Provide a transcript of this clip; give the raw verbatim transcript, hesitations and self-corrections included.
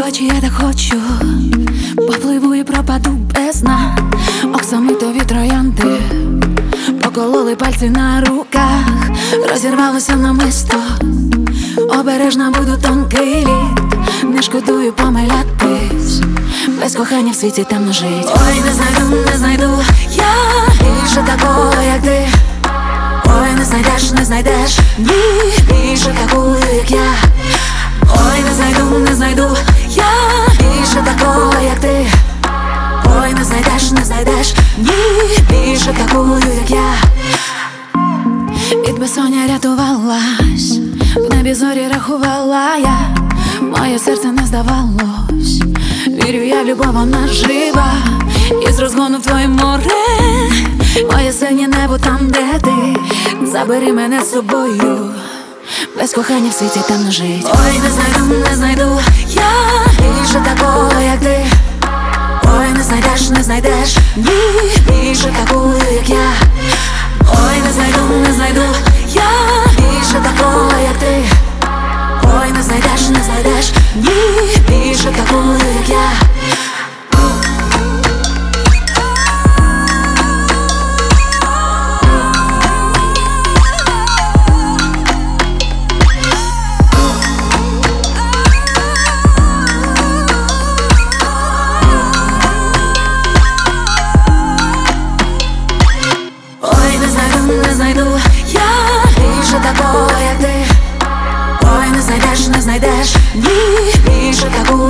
очі, я так хочу, попливу і пропаду без дна. Оксамитові троянди покололи пальці на руках, розірвалося намисто, обережна буду, тонкий лід. Не шкодую помилятись, без кохання в світі темно жить. Ой, не знайду, не знайду я більше такого, як ти. Ой, не знайдеш, не знайдеш, ні, більше такого, як я. Ой, не знайду, не знайду я більше такого, як ти. Ой, не знайдеш, не знайдеш, ні, більше такого, як я. Від безсоння рятувалась, в небі зорі рахувала я. Моє серце не здавалось, вірю я в любов, вона жива. І з розгону в твоє море, моє синє небо там, де ти. Забери мене з собою, без кохання в світі темно жить. Ой, не знайду, не знайду я більше такого, як ти. Ой, не знайдеш, не знайдеш, ні, більше такого, як я. Ой, не знайду, не знайду я більше такого, як ти. Ой, не знайдеш, не знайдеш, ні, більше такого, як я. Не знайду я більше такого, як ти. Ой, не знайдеш, не знайдеш, ні, більше такого.